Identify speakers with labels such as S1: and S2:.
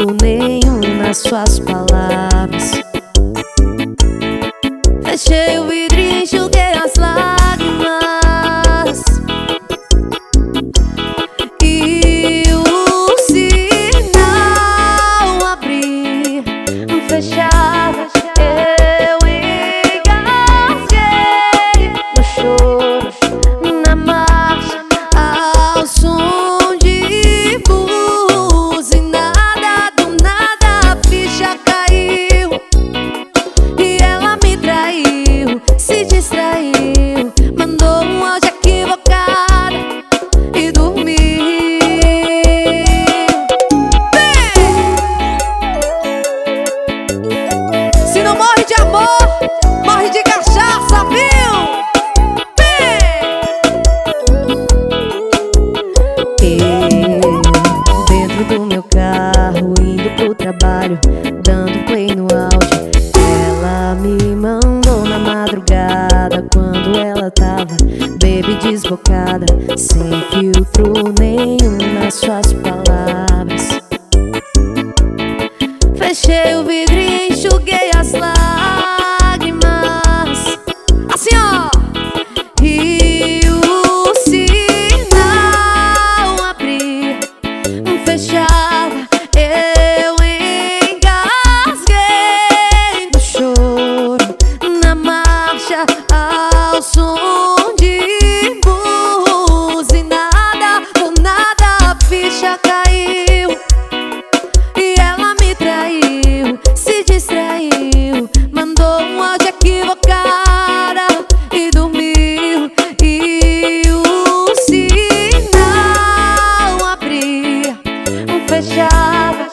S1: filtro nenhum nas suas palavras. Fechei o vidro e enxuguei as lágrimas. E o sinal abrir, fechava, eu engasguei no choro, na marcha, ao som de buzinada. Do nada a ficha caiu e ela me traiu, se distraiu, mandou um áudio equivocado e dormiu. Se não morre de amor, morre de cachaça, viu? Eu, dentro do meu carro, indo pro trabalho, dando play no áudio. Ela me mandou na madrugada, quando ela tava baby desbocada, sem filtro nenhum nas suas palavras. Fechei o vidro e enxuguei as lágrimas, assim ó. E o sinal abrir, fechava, eu engasguei no choro, na marcha, ao som de buzinada. Do nada a ficha caiu e ela me traiu, se distraiu, mandou um áudio equivocado e dormiu. E o sinal abria, fechava,